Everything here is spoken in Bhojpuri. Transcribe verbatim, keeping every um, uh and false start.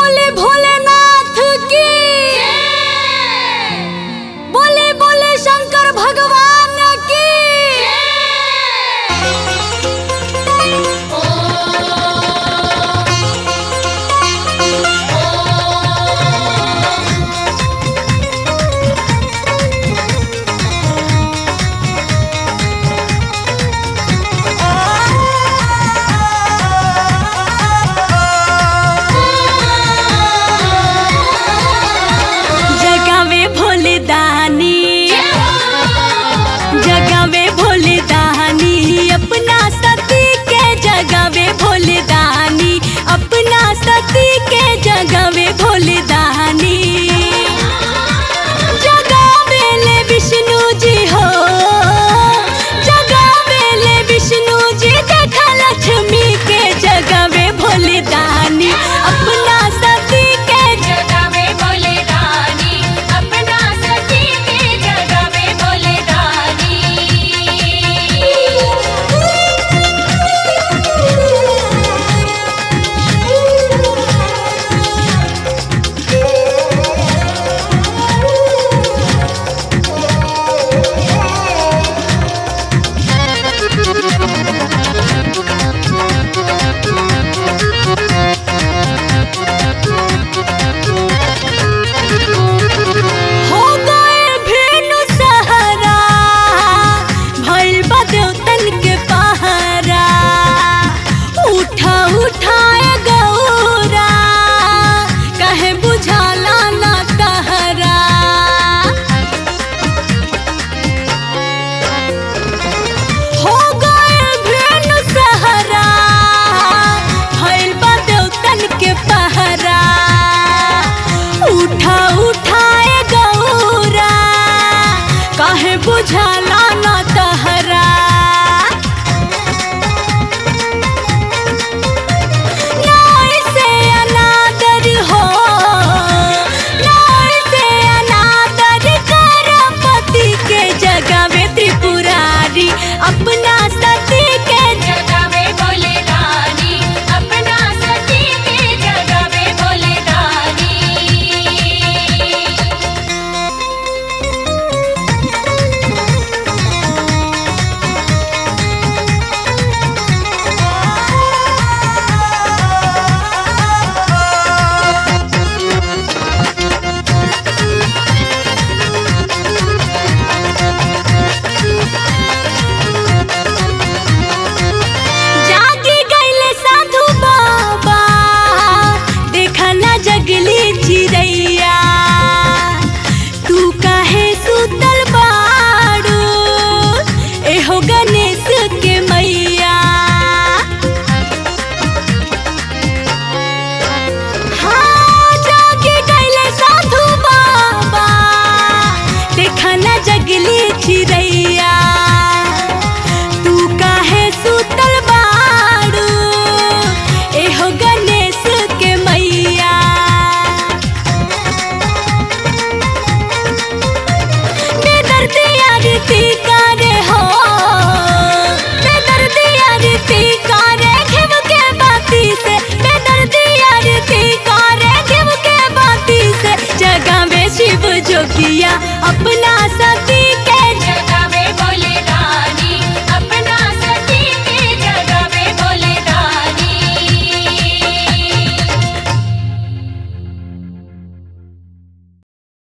बोले भोलेनाथ की बोले बोले शंकर भगवान की। जगावे भोले दानी जगावे भोले दानी अपना सती के जगावे भोले दानी अपना सती के जगावे भोले दानी। जगावे ले विष्णु जी हो जगावे ले विष्णु जी देखा लक्ष्मी के जगावे भोले दानी।